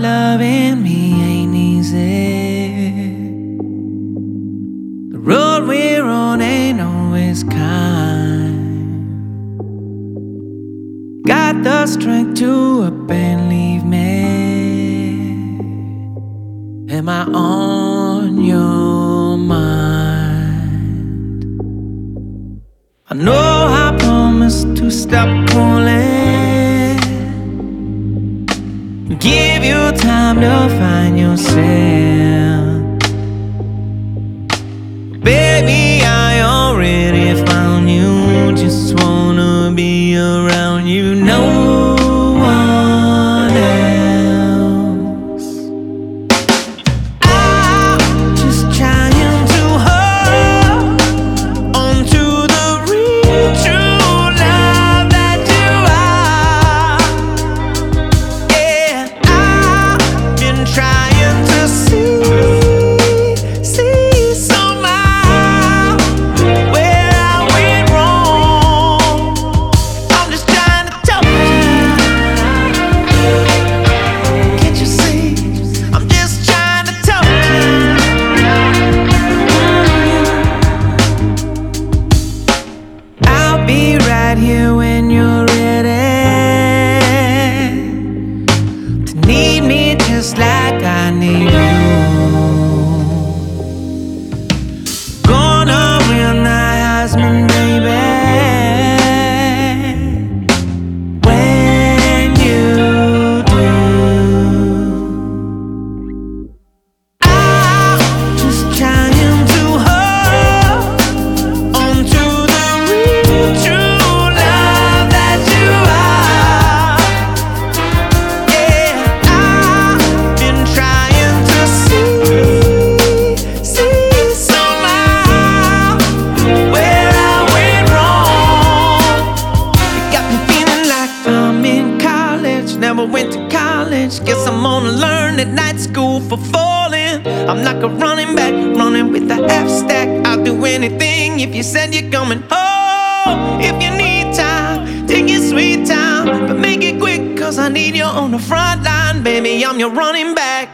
loving me ain't easy. The road we're on ain't always kind. Got the strength to up and leave me. Am I on your mind? I know I promised to stop calling, give you time to find yourself. Baby, I already found you. Just wanna be around you, no one else. I'm just trying to hold on to the real true love that you are. Yeah, I've been trying to see somehow where I went wrong. I'm just trying to tell you. Can't you see? I'm just trying to tell you. I'll be right here when you're ready to need me just like I need you. Gonna win the Heisman, baby, when you do. I'm just trying to hold on to the real true love that you are. Yeah, I've been trying to see somehow where I went wrong. You got me feeling like I'm in college, never went to college. Guess I'm gonna learn at night school for falling. I'm like a running back, running with a half stack. I'll do anything if you said you're coming home. If you need time, take your sweet time, but make it quick, cause I need you on the front line. Baby, I'm your running back.